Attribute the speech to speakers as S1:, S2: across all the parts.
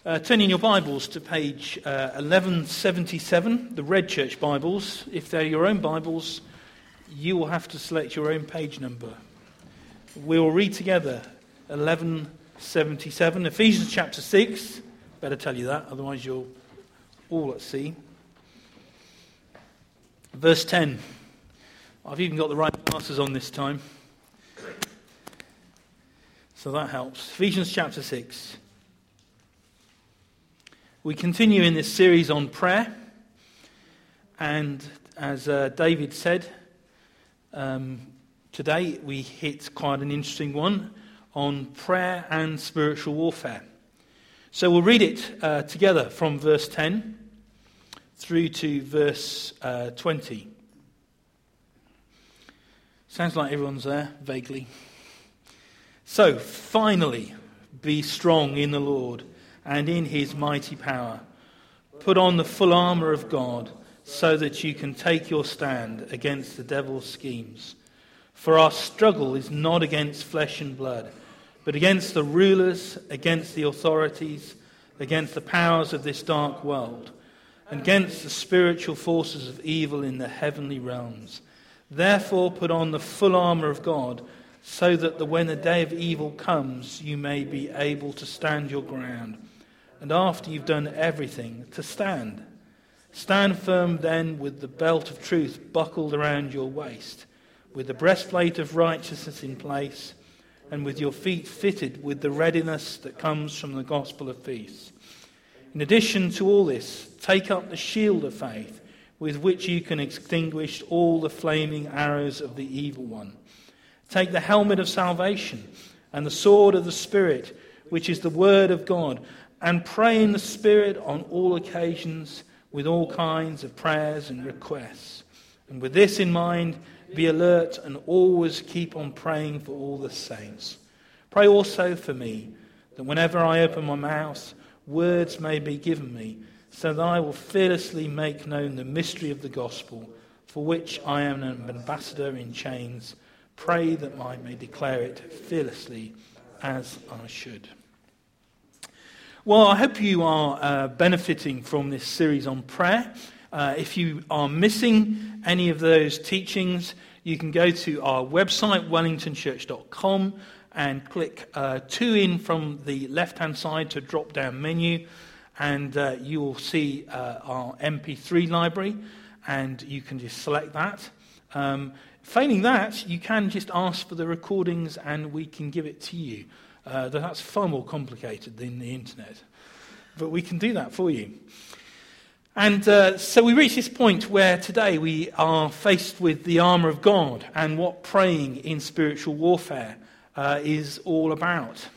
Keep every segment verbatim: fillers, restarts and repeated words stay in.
S1: Uh, turn in your Bibles to page uh, eleven seventy-seven, the Red Church Bibles. If they're your own Bibles, you will have to select your own page number. We will read together eleven seventy-seven, Ephesians chapter six. Better tell you that, otherwise you're all at sea. Verse ten. I've even got the right glasses on this time, so that helps. Ephesians chapter six. We continue in this series on prayer, and as uh, David said, um, today we hit quite an interesting one on prayer and spiritual warfare. So we'll read it uh, together from verse ten through to verse uh, twenty. Sounds like everyone's there, vaguely. So, finally, be strong in the Lord and in his mighty power. Put on the full armour of God, so that you can take your stand against the devil's schemes. For our struggle is not against flesh and blood, but against the rulers, against the authorities, against the powers of this dark world, and against the spiritual forces of evil in the heavenly realms. Therefore put on the full armour of God, so that the, when the day of evil comes, you may be able to stand your ground. And after you've done everything, to stand. Stand firm then with the belt of truth buckled around your waist, with the breastplate of righteousness in place, and with your feet fitted with the readiness that comes from the gospel of peace. In addition to all this, take up the shield of faith, with which you can extinguish all the flaming arrows of the evil one. Take the helmet of salvation and the sword of the Spirit, which is the word of God, and pray in the Spirit on all occasions with all kinds of prayers and requests. And with this in mind, be alert and always keep on praying for all the saints. Pray also for me, that whenever I open my mouth, words may be given me, so that I will fearlessly make known the mystery of the gospel, for which I am an ambassador in chains. Pray that I may declare it fearlessly as I should. Well, I hope you are uh, benefiting from this series on prayer. Uh, if you are missing any of those teachings, you can go to our website, wellington church dot com, and click uh, two in from the left-hand side to drop-down menu, and uh, you will see uh, our M P three library, and you can just select that. Um, failing that, you can just ask for the recordings, and we can give it to you. Uh, that's far more complicated than the internet, but we can do that for you. And uh, so we reach this point where today we are faced with the armour of God and what praying in spiritual warfare uh, is all about.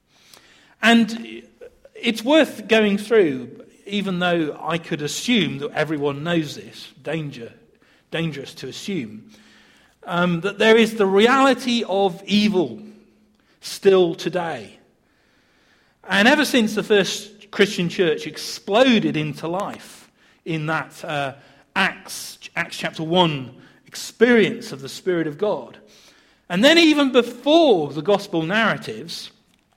S1: And it's worth going through, even though I could assume that everyone knows this, danger, dangerous to assume, um, that there is the reality of evil still today. And ever since the first Christian church exploded into life in that uh, Acts, Acts chapter one experience of the Spirit of God, and then even before the gospel narratives,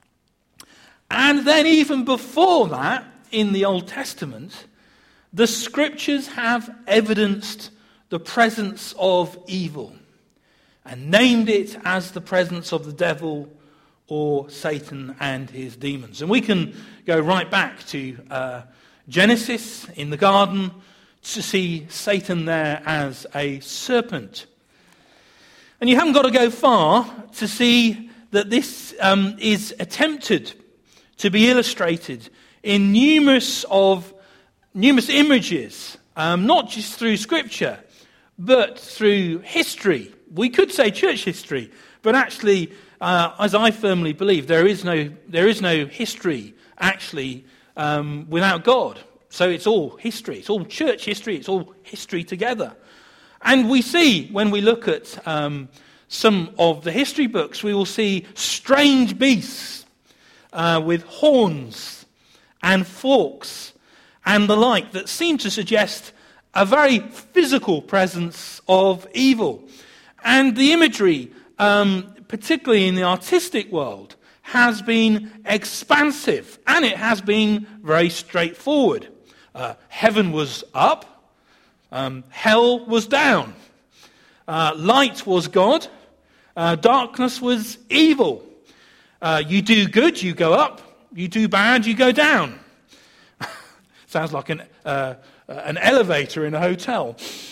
S1: and then even before that in the Old Testament, the scriptures have evidenced the presence of evil and named it as the presence of the devil or Satan and his demons. And we can go right back to uh, Genesis in the garden to see Satan there as a serpent. And you haven't got to go far to see that this um, is attempted to be illustrated in numerous of numerous images, um, not just through Scripture, but through history. We could say church history, but actually, uh, as I firmly believe, there is no there is no history actually um, without God. So it's all history. It's all church history. It's all history together. And we see, when we look at um, some of the history books, we will see strange beasts uh, with horns and forks and the like that seem to suggest a very physical presence of evil. And the imagery, um, particularly in the artistic world, has been expansive, and it has been very straightforward. Uh, heaven was up, um, hell was down. Uh, light was God, uh, darkness was evil. Uh, you do good, you go up. You do bad, you go down. Sounds like an uh, an elevator in a hotel.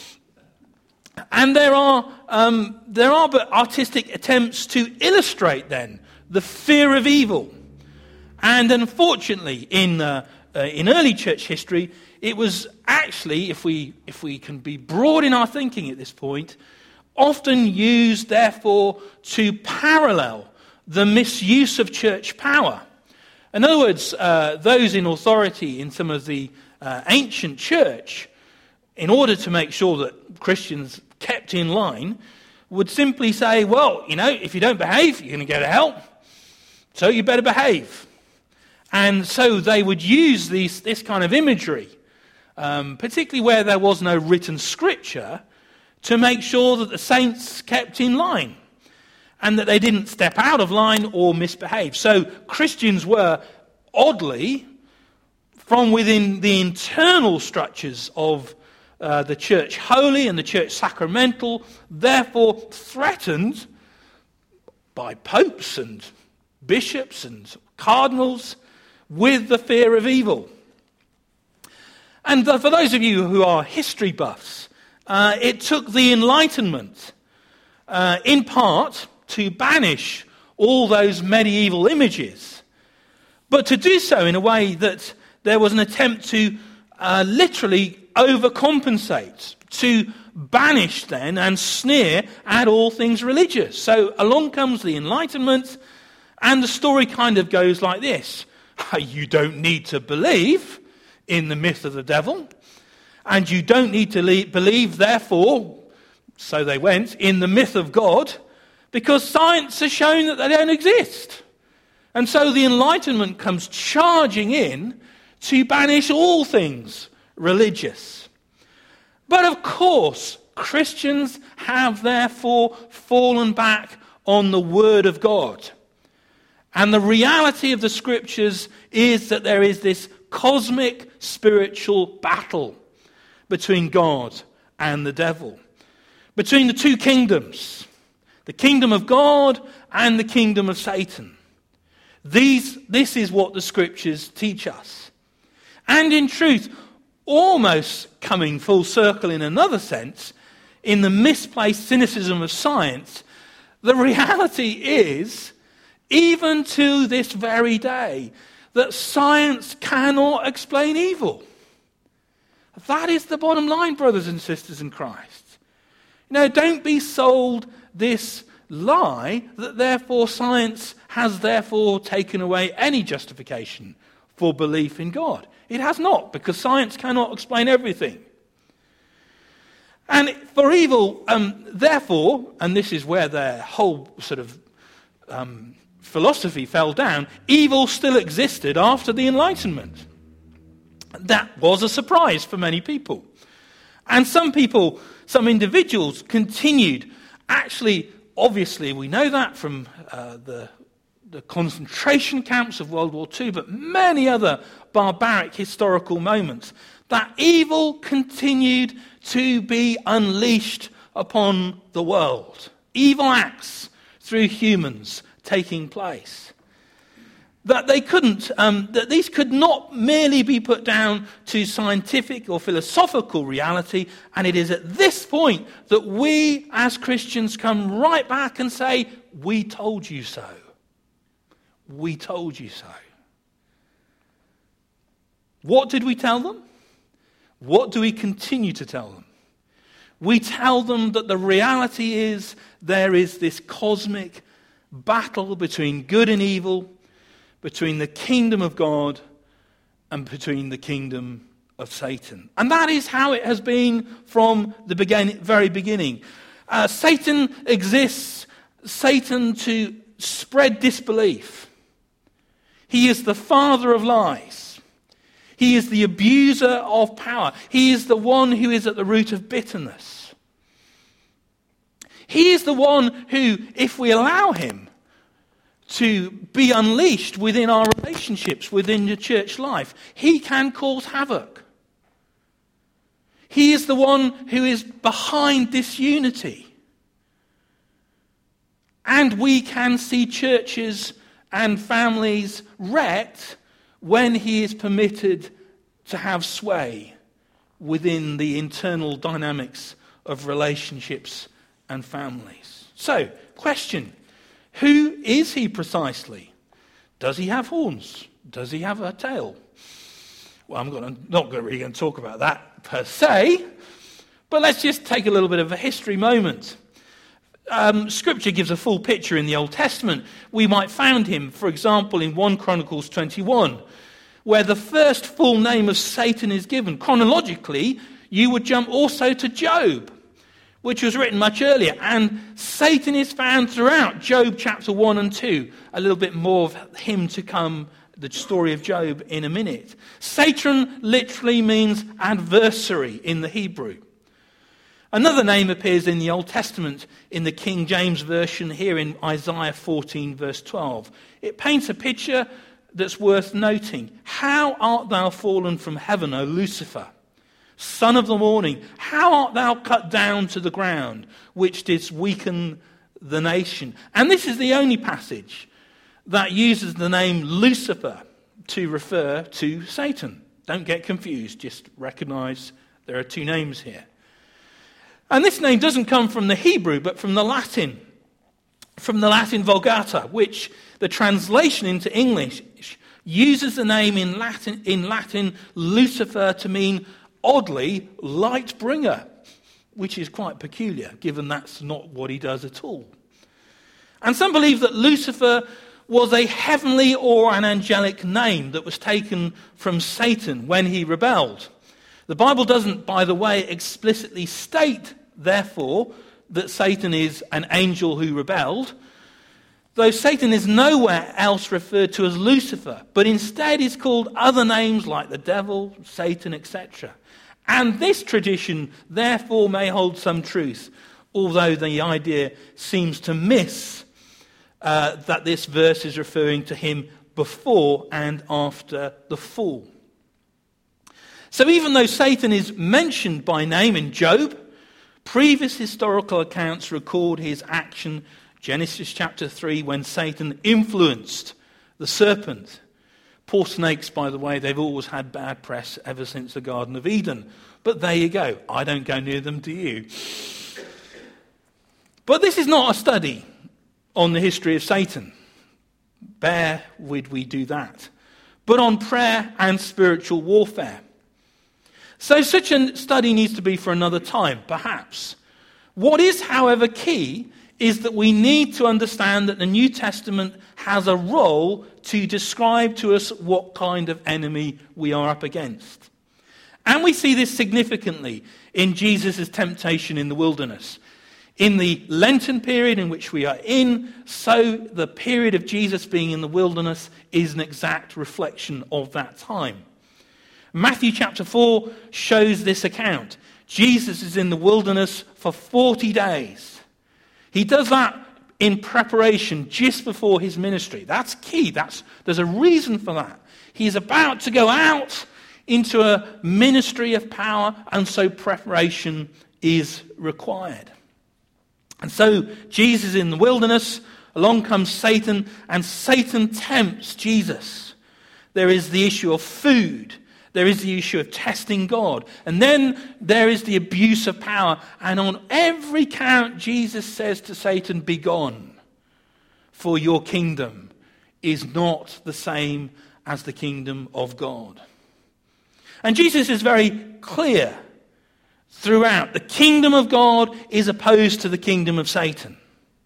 S1: And there are um, there are but artistic attempts to illustrate then the fear of evil. And unfortunately, in uh, uh, in early church history, it was actually, if we if we can be broad in our thinking at this point, often used therefore to parallel the misuse of church power. In other words, uh, those in authority in some of the uh, ancient church, in order to make sure that Christians kept in line, would simply say, well, you know, if you don't behave, you're going to go to hell, so you better behave. And so they would use these, this kind of imagery, um, particularly where there was no written scripture, to make sure that the saints kept in line and that they didn't step out of line or misbehave. So Christians were, oddly, from within the internal structures of uh, the church holy and the church sacramental, therefore threatened by popes and bishops and cardinals with the fear of evil. And for those of you who are history buffs, uh, it took the Enlightenment, uh, in part, to banish all those medieval images, but to do so in a way that there was an attempt to uh, literally overcompensate, to banish then and sneer at all things religious. So along comes the Enlightenment, and the story kind of goes like this. You don't need to believe in the myth of the devil, and you don't need to le- believe, therefore, so they went, in the myth of God, because science has shown that they don't exist. And so the Enlightenment comes charging in to banish all things religious. But of course, Christians have therefore fallen back on the Word of God. And the reality of the Scriptures is that there is this cosmic spiritual battle between God and the devil, between the two kingdoms, the kingdom of God and the kingdom of Satan. These, this is what the Scriptures teach us. And in truth, almost coming full circle in another sense, in the misplaced cynicism of science, the reality is, even to this very day, that science cannot explain evil. That is the bottom line, brothers and sisters in Christ. You know, don't be sold this lie that therefore science has therefore taken away any justification for belief in God. It has not, because science cannot explain everything. And for evil, um, therefore, and this is where their whole sort of um, philosophy fell down, evil still existed after the Enlightenment. That was a surprise for many people. And some people, some individuals continued, actually, obviously we know that from uh, the, the concentration camps of World War Two, but many other barbaric historical moments, that evil continued to be unleashed upon the world. Evil acts through humans taking place. That they couldn't, um, that these could not merely be put down to scientific or philosophical reality, and it is at this point that we as Christians come right back and say, we told you so. We told you so. What did we tell them? What do we continue to tell them? We tell them that the reality is there is this cosmic battle between good and evil, between the kingdom of God and between the kingdom of Satan. And that is how it has been from the begin- very beginning. Uh, Satan exists, Satan to spread disbelief. He is the father of lies. He is the abuser of power. He is the one who is at the root of bitterness. He is the one who, if we allow him to be unleashed within our relationships, within the church life. He can cause havoc. He is the one who is behind disunity. And we can see churches and families wrecked when he is permitted to have sway within the internal dynamics of relationships and families. So, question. Who is he precisely? Does he have horns? Does he have a tail? Well, I'm gonna, not really going to talk about that per se, but let's just take a little bit of a history moment. Um, Scripture gives a full picture in the Old Testament. We might find him, for example, in First Chronicles twenty-one, where the first full name of Satan is given. Chronologically, you would jump also to Job, which was written much earlier. And Satan is found throughout Job chapter one and two. A little bit more of him to come, the story of Job, in a minute. Satan literally means adversary in the Hebrew. Another name appears in the Old Testament in the King James Version here in Isaiah fourteen verse twelve. It paints a picture that's worth noting. How art thou fallen from heaven, O Lucifer, son of the morning? How art thou cut down to the ground, which didst weaken the nation? And this is the only passage that uses the name Lucifer to refer to Satan. Don't get confused, just recognize there are two names here. And this name doesn't come from the Hebrew, but from the Latin, from the Latin Vulgata, which the translation into English uses the name in Latin, in Latin Lucifer to mean, oddly, light bringer, which is quite peculiar, given that's not what he does at all. And some believe that Lucifer was a heavenly or an angelic name that was taken from Satan when he rebelled. The Bible doesn't, by the way, explicitly state, therefore, that Satan is an angel who rebelled, though Satan is nowhere else referred to as Lucifer, but instead is called other names like the devil, Satan, et cetera. And this tradition, therefore, may hold some truth, although the idea seems to miss uh, that this verse is referring to him before and after the fall. So even though Satan is mentioned by name in Job, previous historical accounts record his action, Genesis chapter three, when Satan influenced the serpent. Poor snakes, by the way, they've always had bad press ever since the Garden of Eden. But there you go. I don't go near them, do you? But this is not a study on the history of Satan. Bear would we do that. But on prayer and spiritual warfare. So such a study needs to be for another time, perhaps. What is, however, key is that we need to understand that the New Testament has a role to describe to us what kind of enemy we are up against. And we see this significantly in Jesus' temptation in the wilderness. In the Lenten period in which we are in, so the period of Jesus being in the wilderness is an exact reflection of that time. Matthew chapter four shows this account. Jesus is in the wilderness for forty days. He does that in preparation just before his ministry. That's key. That's, there's a reason for that. He's about to go out into a ministry of power, and so preparation is required. And so Jesus is in the wilderness, along comes Satan, and Satan tempts Jesus. There is the issue of food. There is the issue of testing God. And then there is the abuse of power. And on every count, Jesus says to Satan, "Begone, for your kingdom is not the same as the kingdom of God." And Jesus is very clear throughout. The kingdom of God is opposed to the kingdom of Satan.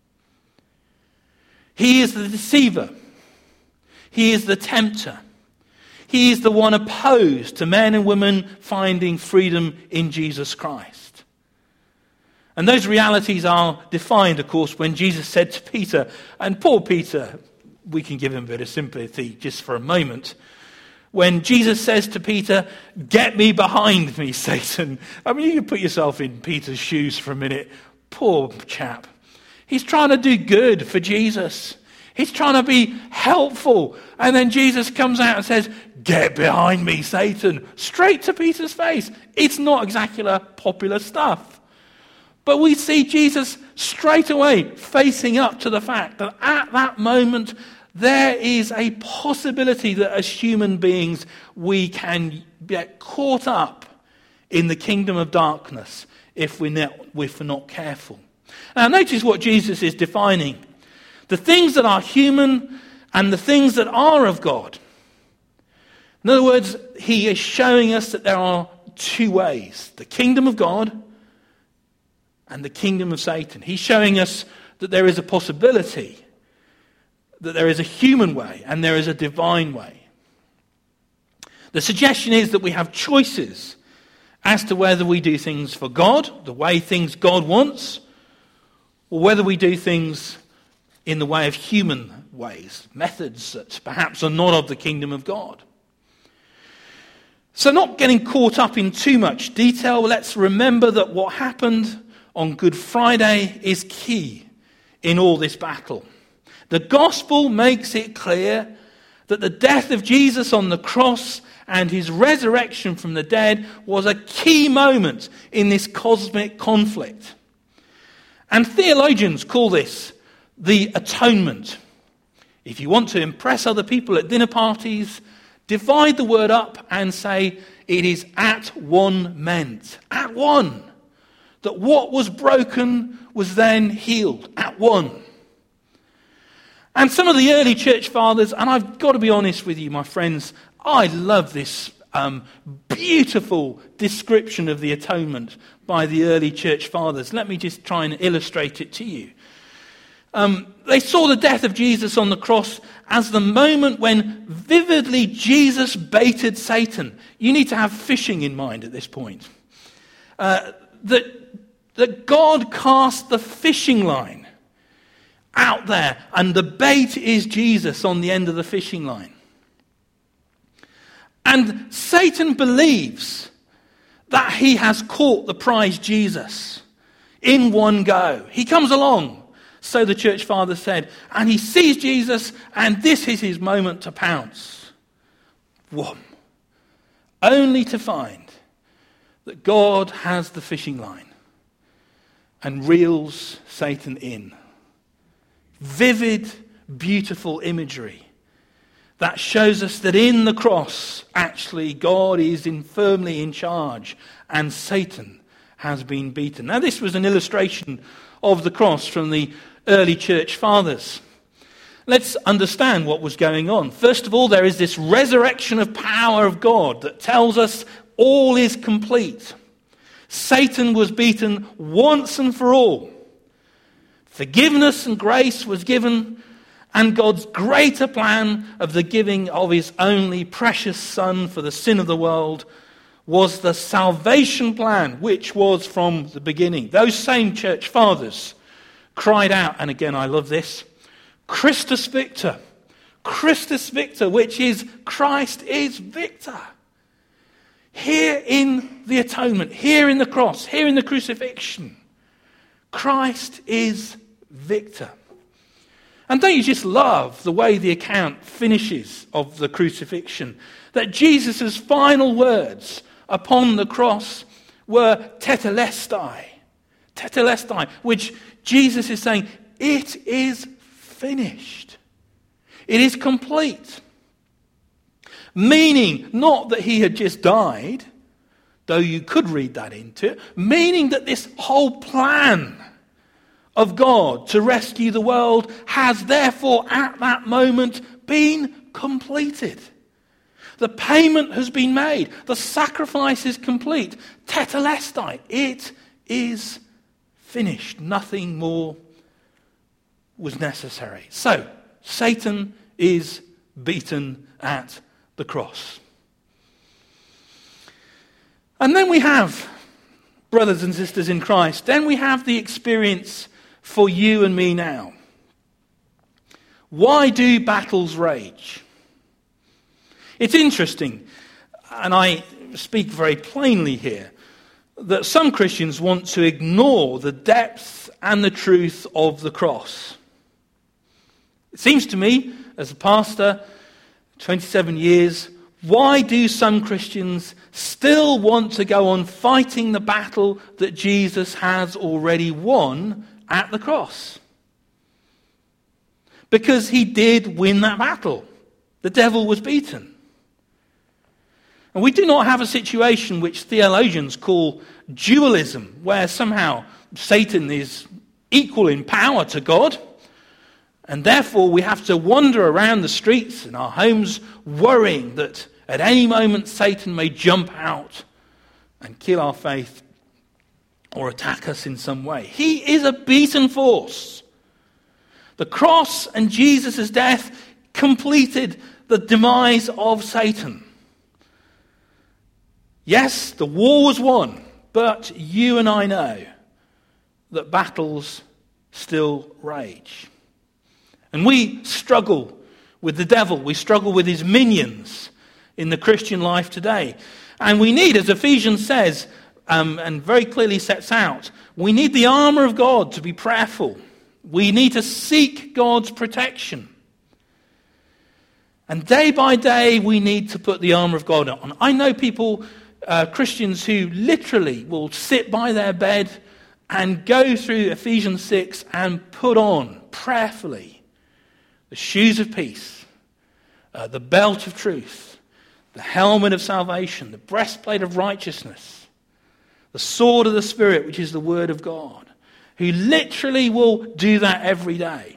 S1: He is the deceiver. He is the tempter. He is the one opposed to men and women finding freedom in Jesus Christ. And those realities are defined, of course, when Jesus said to Peter, and poor Peter, we can give him a bit of sympathy just for a moment, when Jesus says to Peter, "Get me behind me, Satan." I mean, you can put yourself in Peter's shoes for a minute. Poor chap. He's trying to do good for Jesus. He's trying to be helpful. And then Jesus comes out and says, "Get behind me, Satan," straight to Peter's face. It's not exactly popular stuff. But we see Jesus straight away facing up to the fact that at that moment, there is a possibility that as human beings, we can get caught up in the kingdom of darkness if we're not, if we're not careful. Now, notice what Jesus is defining. The things that are human and the things that are of God. In other words, he is showing us that there are two ways. The kingdom of God and the kingdom of Satan. He's showing us that there is a possibility, that there is a human way and there is a divine way. The suggestion is that we have choices as to whether we do things for God, the way things God wants, or whether we do things in the way of human ways, methods that perhaps are not of the kingdom of God. So not getting caught up in too much detail, let's remember that what happened on Good Friday is key in all this battle. The gospel makes it clear that the death of Jesus on the cross and his resurrection from the dead was a key moment in this cosmic conflict. And theologians call this the atonement. If you want to impress other people at dinner parties, divide the word up and say it is at one meant. At one. That what was broken was then healed. At one. And some of the early church fathers, and I've got to be honest with you, my friends, I love this um, beautiful description of the atonement by the early church fathers. Let me just try and illustrate it to you. Um, they saw the death of Jesus on the cross as the moment when vividly Jesus baited Satan. You need to have fishing in mind at this point. Uh, that, that God cast the fishing line out there, and the bait is Jesus on the end of the fishing line. And Satan believes that he has caught the prize Jesus in one go. He comes along, so the church father said, and he sees Jesus, and this is his moment to pounce. Whom? Only to find that God has the fishing line and reels Satan in. Vivid, beautiful imagery that shows us that in the cross, actually, God is in, firmly in charge and Satan has been beaten. Now, this was an illustration of the cross from the early church fathers. Let's understand what was going on. First of all, there is this resurrection of power of God that tells us all is complete. Satan was beaten once and for all. Forgiveness and grace was given, and God's greater plan of the giving of his only precious Son for the sin of the world was the salvation plan, which was from the beginning. Those same church fathers cried out, and again I love this, Christus Victor, Christus Victor, which is Christ is victor. Here in the atonement, here in the cross, here in the crucifixion, Christ is victor. And don't you just love the way the account finishes of the crucifixion? That Jesus' final words upon the cross were tetelestai. Tetelestai, which Jesus is saying, it is finished. It is complete. Meaning not that he had just died, though you could read that into it, meaning that this whole plan of God to rescue the world has therefore at that moment been completed. The payment has been made. The sacrifice is complete. Tetelestai. It is finished. Nothing more was necessary. So, Satan is beaten at the cross. And then we have, brothers and sisters in Christ, then we have the experience for you and me now. Why do battles rage? It's interesting, and I speak very plainly here, that some Christians want to ignore the depth and the truth of the cross. It seems to me, as a pastor, twenty-seven years, why do some Christians still want to go on fighting the battle that Jesus has already won at the cross? Because he did win that battle. The devil was beaten. And we do not have a situation which theologians call dualism, where somehow Satan is equal in power to God, and therefore we have to wander around the streets in our homes worrying that at any moment Satan may jump out and kill our faith or attack us in some way. He is a beaten force. The cross and Jesus' death completed the demise of Satan. Yes, the war was won, but you and I know that battles still rage. And we struggle with the devil. We struggle with his minions in the Christian life today. And we need, as Ephesians says, um, and very clearly sets out, we need the armour of God to be prayerful. We need to seek God's protection. And day by day, we need to put the armour of God on. I know people, uh, Christians, who literally will sit by their bed and go through Ephesians six and put on, prayerfully, the shoes of peace, uh, the belt of truth, the helmet of salvation, the breastplate of righteousness, the sword of the Spirit, which is the word of God, who literally will do that every day.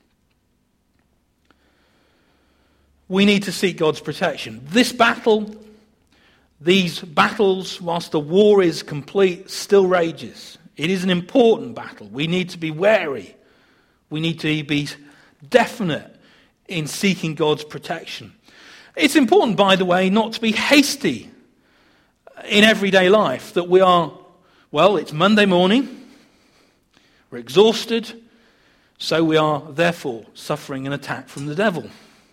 S1: We need to seek God's protection. This battle, these battles, whilst the war is complete, still rages. It is an important battle. We need to be wary. We need to be definite in seeking God's protection. It's important, by the way, not to be hasty in everyday life, that we are, well, it's Monday morning, we're exhausted, so we are therefore suffering an attack from the devil.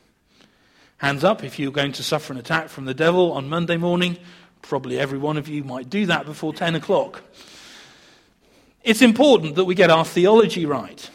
S1: Hands up if you're going to suffer an attack from the devil on Monday morning. Probably every one of you might do that before ten o'clock. It's important that we get our theology right.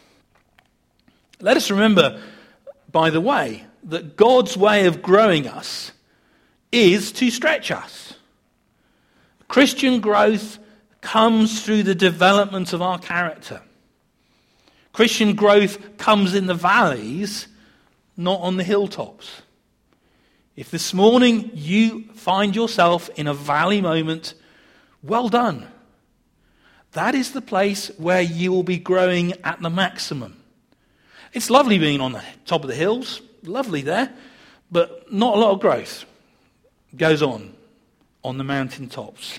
S1: Let us remember, by the way, that God's way of growing us is to stretch us. Christian growth comes through the development of our character. Christian growth comes in the valleys, not on the hilltops. If this morning you find yourself in a valley moment, well done. That is the place where you will be growing at the maximum. It's lovely being on the top of the hills, lovely there, but not a lot of growth goes on on the mountain tops.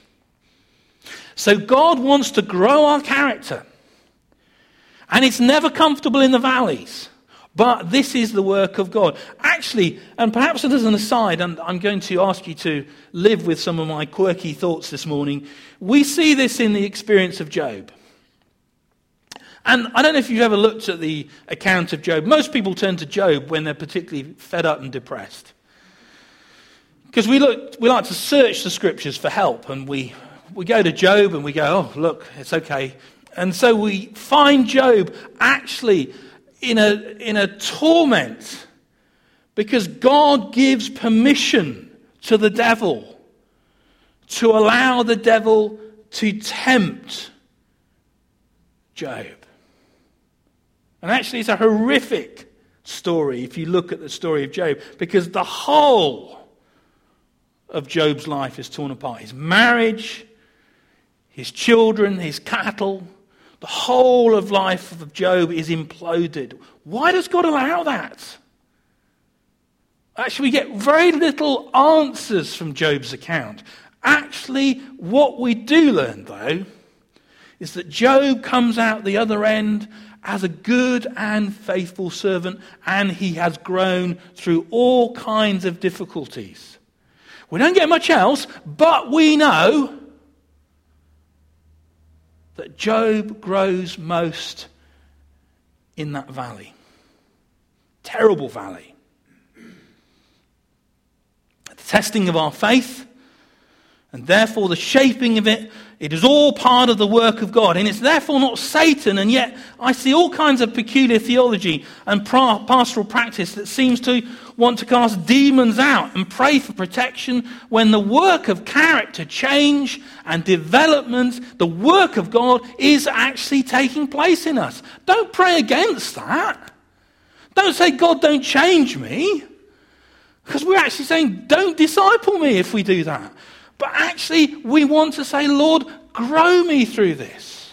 S1: So God wants to grow our character. And it's never comfortable in the valleys. But this is the work of God. Actually, and perhaps as an aside, and I'm going to ask you to live with some of my quirky thoughts this morning, we see this in the experience of Job. And I don't know if you've ever looked at the account of Job. Most people turn to Job when they're particularly fed up and depressed. Because we look, we like to search the scriptures for help, and we, we go to Job and we go, oh, look, it's okay. And so we find Job actually in a, in a torment because God gives permission to the devil to allow the devil to tempt Job. And actually it's a horrific story if you look at the story of Job, because the whole of Job's life is torn apart. His marriage, his children, his cattle, the whole of life of Job is imploded. Why does God allow that? Actually, we get very little answers from Job's account. Actually, what we do learn, though, is that Job comes out the other end as a good and faithful servant, and he has grown through all kinds of difficulties. We don't get much else, but we know that Job grows most in that valley. Terrible valley. The testing of our faith And therefore the shaping of it, it is all part of the work of God. And it's therefore not Satan. And yet I see all kinds of peculiar theology and pastoral practice that seems to want to cast demons out and pray for protection, when the work of character change and development, the work of God, is actually taking place in us. Don't pray against that. Don't say, God, don't change me. Because we're actually saying, don't disciple me if we do that. But actually, we want to say, Lord, grow me through this.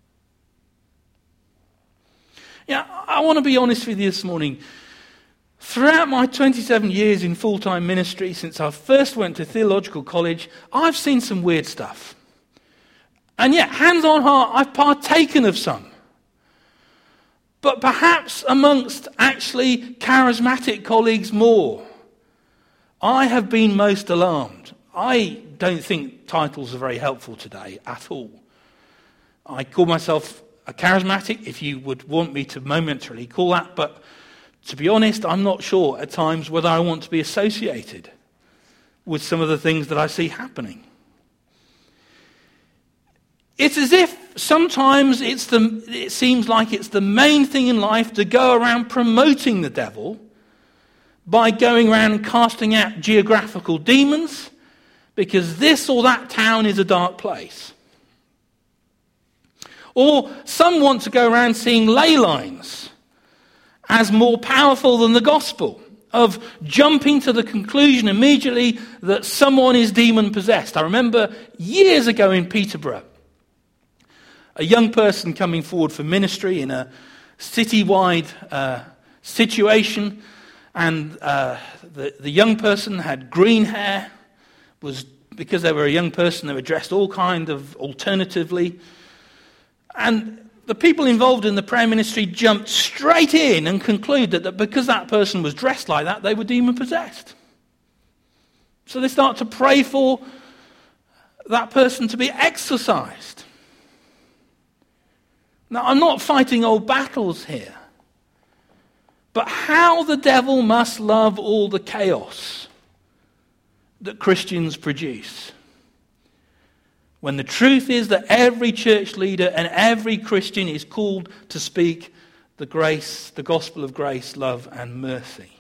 S1: Yeah, I want to be honest with you this morning. Throughout my twenty-seven years in full-time ministry, since I first went to theological college, I've seen some weird stuff. And yet, hands on heart, I've partaken of some. But perhaps amongst actually charismatic colleagues more, I have been most alarmed. I don't think titles are very helpful today at all. I call myself a charismatic, if you would want me to momentarily call that, but to be honest, I'm not sure at times whether I want to be associated with some of the things that I see happening. It's as if sometimes it's the, it seems like it's the main thing in life to go around promoting the devil by going around and casting out geographical demons, because this or that town is a dark place. Or some want to go around seeing ley lines as more powerful than the gospel, of jumping to the conclusion immediately that someone is demon-possessed. I remember years ago in Peterborough, a young person coming forward for ministry in a citywide uh, situation, and uh, the, the young person had green hair. Was because they were a young person, they were dressed all kind of alternatively. And the people involved in the prayer ministry jumped straight in and concluded that because that person was dressed like that, they were demon-possessed. So they start to pray for that person to be exorcised. Now, I'm not fighting old battles here, but how the devil must love all the chaos that Christians produce, when the truth is that every church leader and every Christian is called to speak the grace, the gospel of grace, love, and mercy.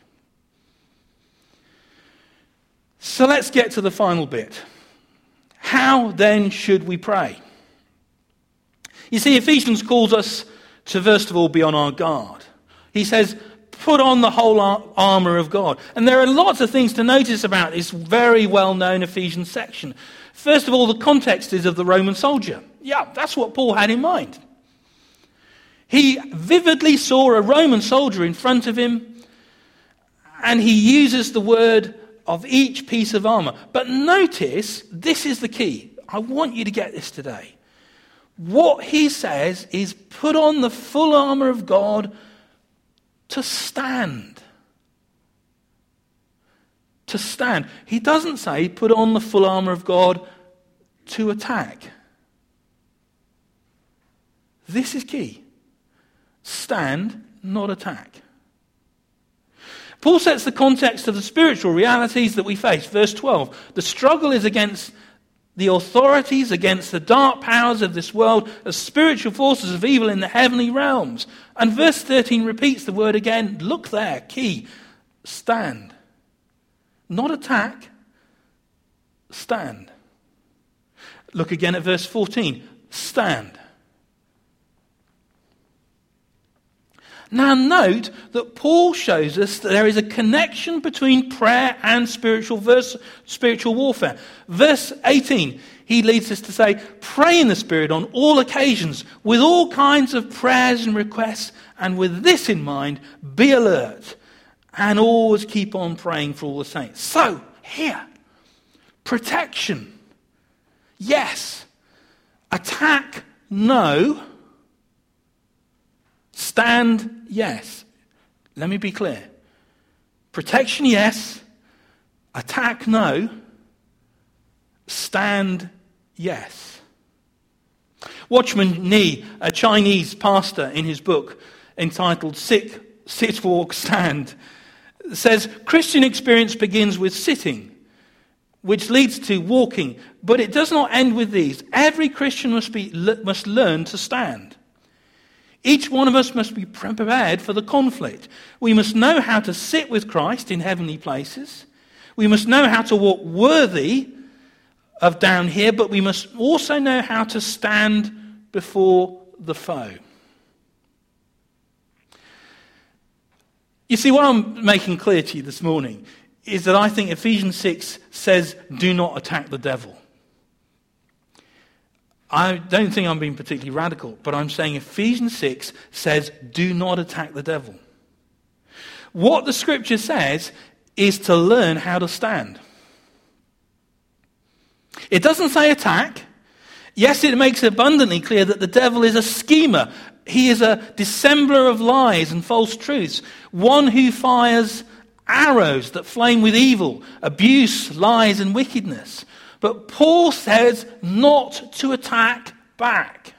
S1: So let's get to the final bit. How then should we pray? You see, Ephesians calls us to first of all be on our guard. He says, put on the whole armour of God. And there are lots of things to notice about this very well-known Ephesians section. First of all, the context is of the Roman soldier. Yeah, that's what Paul had in mind. He vividly saw a Roman soldier in front of him, and he uses the word of each piece of armour. But notice, this is the key. I want you to get this today. What he says is, put on the full armour of God to stand. To stand. He doesn't say put on the full armour of God to attack. This is key. Stand, not attack. Paul sets the context of the spiritual realities that we face. Verse twelve. The struggle is against the authorities, against the dark powers of this world, as spiritual forces of evil in the heavenly realms. And verse thirteen repeats the word again. Look there, key. Stand. Not attack. Stand. Look again at verse fourteen. Stand. Now note that Paul shows us that there is a connection between prayer and spiritual verse, spiritual warfare. Verse eighteen, he leads us to say, pray in the Spirit on all occasions, with all kinds of prayers and requests, and with this in mind, be alert, and always keep on praying for all the saints. So, here, protection, yes. Attack, no. Stand, yes. Let me be clear. Protection, yes. Attack, no. Stand, yes. Watchman Nee, a Chinese pastor, in his book entitled Sit, Sit, Walk, Stand, says Christian experience begins with sitting, which leads to walking. But it does not end with these. Every Christian must be must learn to stand. Each one of us must be prepared for the conflict. We must know how to sit with Christ in heavenly places. We must know how to walk worthy of down here, but we must also know how to stand before the foe. You see, what I'm making clear to you this morning is that I think Ephesians six says, do not attack the devil. I don't think I'm being particularly radical, but I'm saying Ephesians six says, do not attack the devil. What the scripture says is to learn how to stand. It doesn't say attack. Yes, it makes abundantly clear that the devil is a schemer. He is a dissembler of lies and false truths, one who fires arrows that flame with evil, abuse, lies, and wickedness. But Paul says not to attack back.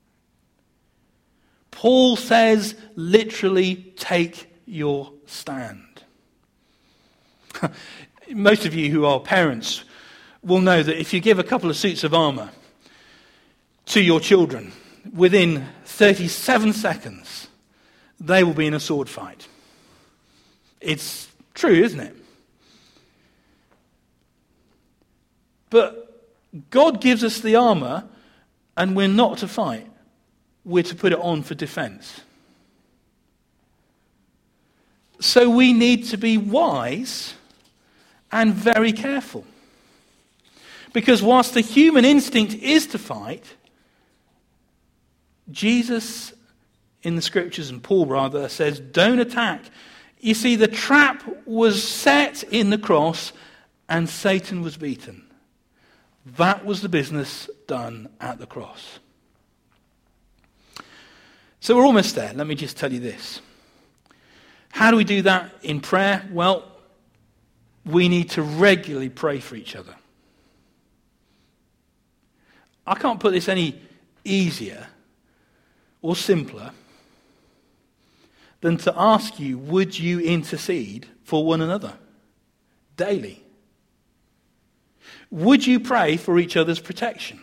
S1: Paul says literally take your stand. Most of you who are parents will know that if you give a couple of suits of armour to your children, within thirty-seven seconds, they will be in a sword fight. It's true, isn't it? But God gives us the armour, and we're not to fight. We're to put it on for defence. So we need to be wise and very careful. Because whilst the human instinct is to fight, Jesus in the scriptures, and Paul rather, says don't attack. You see, the trap was set in the cross and Satan was beaten. That was the business done at the cross. So we're almost there. Let me just tell you this. How do we do that in prayer? Well, we need to regularly pray for each other. I can't put this any easier or simpler than to ask you, would you intercede for one another daily? Would you pray for each other's protection?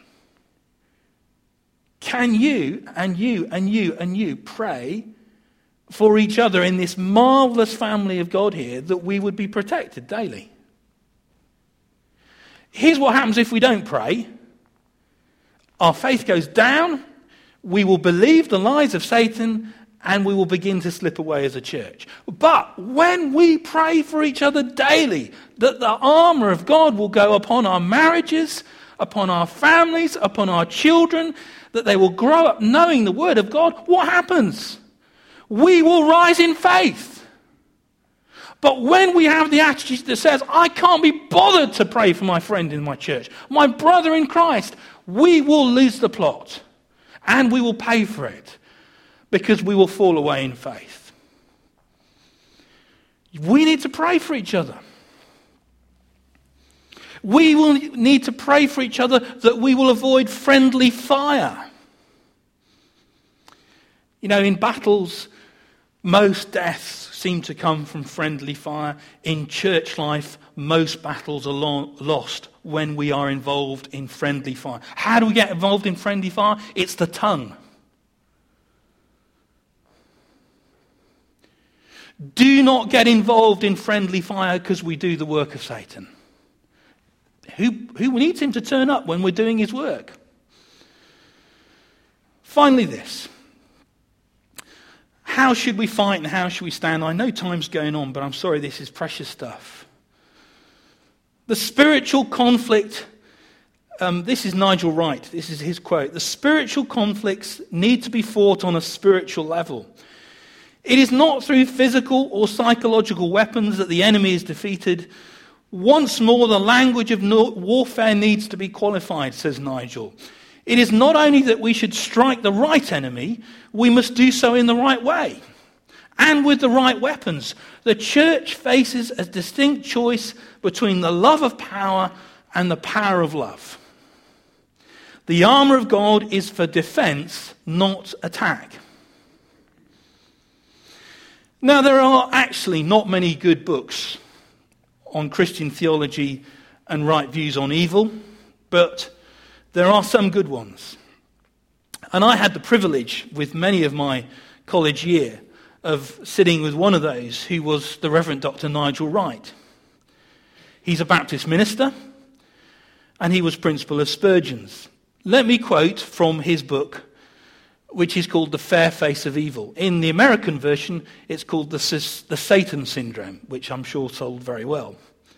S1: Can you and you and you and you pray for each other in this marvellous family of God here, that we would be protected daily? Here's what happens if we don't pray. Our faith goes down, we will believe the lies of Satan, and we will begin to slip away as a church. But when we pray for each other daily, that the armour of God will go upon our marriages, upon our families, upon our children, that they will grow up knowing the word of God, what happens? We will rise in faith. But when we have the attitude that says, I can't be bothered to pray for my friend in my church, my brother in Christ, we will lose the plot. And we will pay for it. Because we will fall away in faith. We need to pray for each other. We will need to pray for each other that we will avoid friendly fire. You know, in battles, most deaths seem to come from friendly fire. In church life, most battles are lo- lost when we are involved in friendly fire. How do we get involved in friendly fire? It's the tongue. Do not get involved in friendly fire because we do the work of Satan. Who, who needs him to turn up when we're doing his work? Finally, this. How should we fight and how should we stand? I know time's going on, but I'm sorry, this is precious stuff. The spiritual conflict, um, this is Nigel Wright, this is his quote. The spiritual conflicts need to be fought on a spiritual level. It is not through physical or psychological weapons that the enemy is defeated. Once more, the language of warfare needs to be qualified, says Nigel. It is not only that we should strike the right enemy, we must do so in the right way and with the right weapons. The church faces a distinct choice between the love of power and the power of love. The armour of God is for defence, not attack. Now, there are actually not many good books on Christian theology and right views on evil, but there are some good ones. And I had the privilege with many of my college year of sitting with one of those who was the Reverend Doctor Nigel Wright. He's a Baptist minister, and he was principal of Spurgeon's. Let me quote from his book, which is called The Fair Face of Evil. In the American version, it's called the, the Satan Syndrome, which I'm sure sold very well.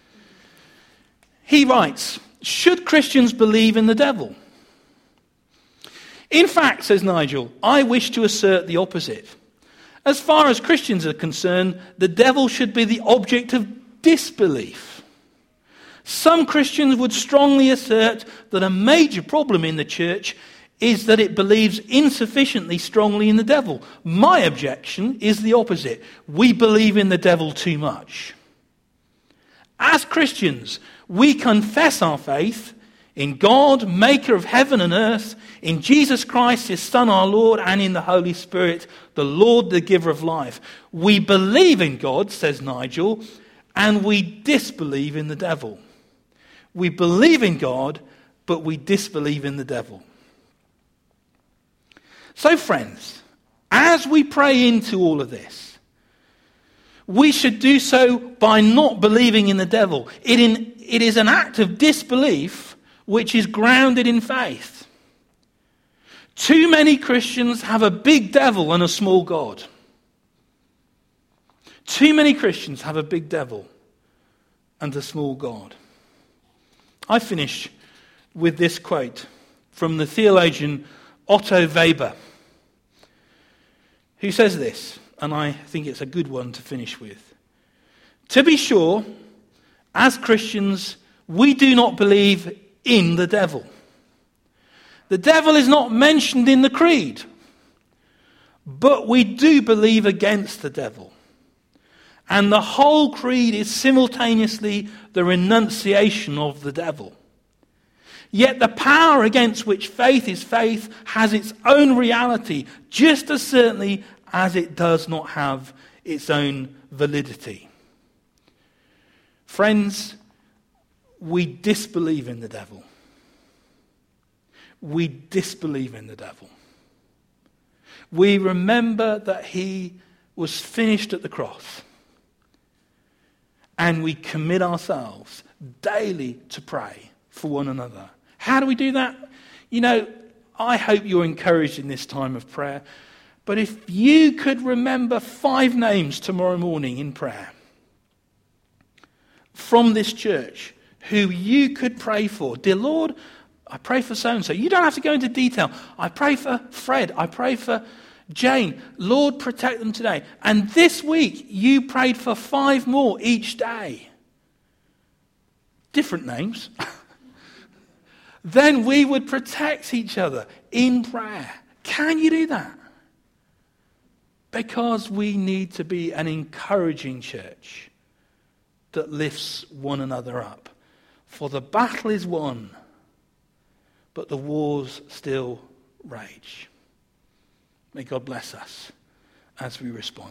S1: He writes, should Christians believe in the devil? In fact, says Nigel, I wish to assert the opposite. As far as Christians are concerned, the devil should be the object of disbelief. Some Christians would strongly assert that a major problem in the church is that it believes insufficiently strongly in the devil. My objection is the opposite. We believe in the devil too much. As Christians, we confess our faith in God, maker of heaven and earth, in Jesus Christ, his Son, our Lord, and in the Holy Spirit, the Lord, the giver of life. We believe in God, says Nigel, and we disbelieve in the devil. We believe in God, but we disbelieve in the devil. So, friends, as we pray into all of this, we should do so by not believing in the devil. It, in, it is an act of disbelief which is grounded in faith. Too many Christians have a big devil and a small God. Too many Christians have a big devil and a small God. I finish with this quote from the theologian Otto Weber, who says this, and I think it's a good one to finish with. To be sure, as Christians, we do not believe in the devil. The devil is not mentioned in the creed, but we do believe against the devil. And the whole creed is simultaneously the renunciation of the devil. Yet the power against which faith is faith has its own reality, just as certainly as it does not have its own validity. Friends, we disbelieve in the devil. We disbelieve in the devil. We remember that he was finished at the cross. And we commit ourselves daily to pray for one another. How do we do that? You know, I hope you're encouraged in this time of prayer. But if you could remember five names tomorrow morning in prayer from this church who you could pray for. Dear Lord, I pray for so-and-so. You don't have to go into detail. I pray for Fred. I pray for Jane. Lord, protect them today. And this week, you prayed for five more each day. Different names. Then we would protect each other in prayer. Can you do that? Because we need to be an encouraging church that lifts one another up. For the battle is won, but the wars still rage. May God bless us as we respond.